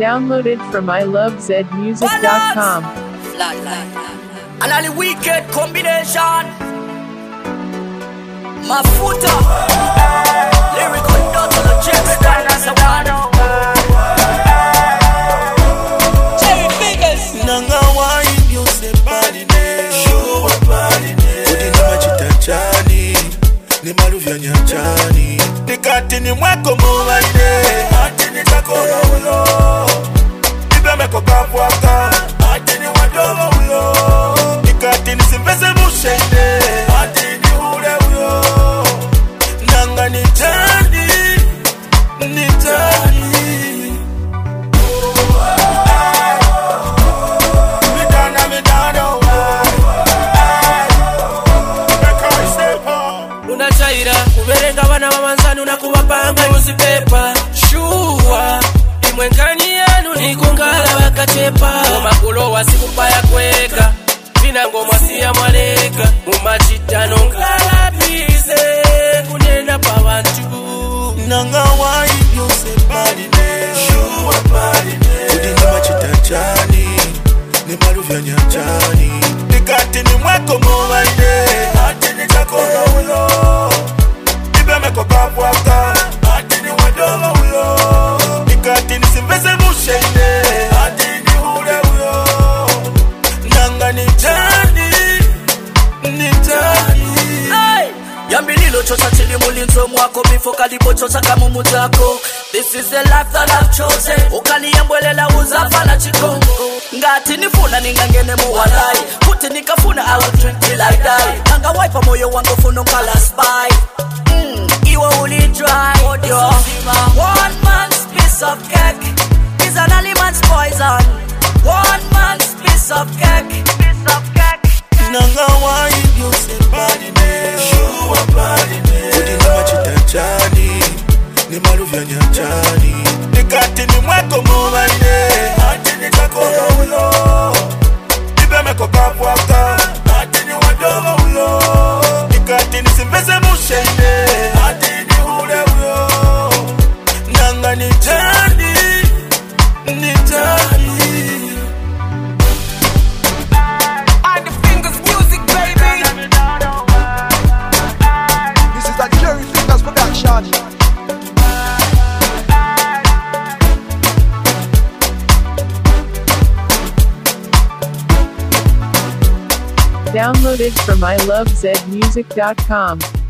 Downloaded from ilovezmusic.com. And all the wicked combination. Mafuta lyrical daughter of James Ghana. Jerry Figures. Nanga wine you say body ne. Show up body ne. Kudi ni machitachani. Ni maluvya nyachani. Nikati ni mwako muwane. Ati ni kakona ulo. Ibe meko kapwaka. Ati ni wadogo ulo. Nikati ni simbeze mushende. Ati ni ule ulo. Nanga ni tani. Ni tani. Unachaira kuberenga bana bamanzani unakubapanga uzipepa shua imwengani yanu nikungala bakachepa omakulo wasikupaya kweka vina ngoma siya mwaleka mumachitano ngala bize kunena pa bantu Nanga wine you say body ne. Show up body ne. Kudi ni machitachani. Ni maluvya nyachani. Nikati ni mwako muwane. Ati ni kakona ulo. Ibe meko kapwaka. Ati ni wadogo ulo. Nikati ni simbeze mushende. Ati ni ule ulo. Nanga ni tani. Ni tani. Yambililo chocha chili mulinzo mwako before kalipo chocha kamumu zako. This is the life that I've chosen. Ukani yambwelela uzafana chikongo. Ngati nifuna ningangene muwalai. Kuti nikafuna I will drink till I die. Nanga waipa moyo wangu funo kala spy. Iwa uli dry. One man's piece of cake is an man's poison. One man's piece of cake. Nanga wine you say body ne. Show up body ne. Kudi ni machitachani. Ni maluvya nyachani. Nikati ni mwako muwane. Ati ni kakona ulo. Ibe meko kapwaka. Ati ni wadogo ulo. Nikati ni simbeze mushende. Ati ni ule ulo. Nanga ni tani. Ni tani. And the Fingers music, baby. This is a Jerry Fingers production. Downloaded from ilovezmusic.com.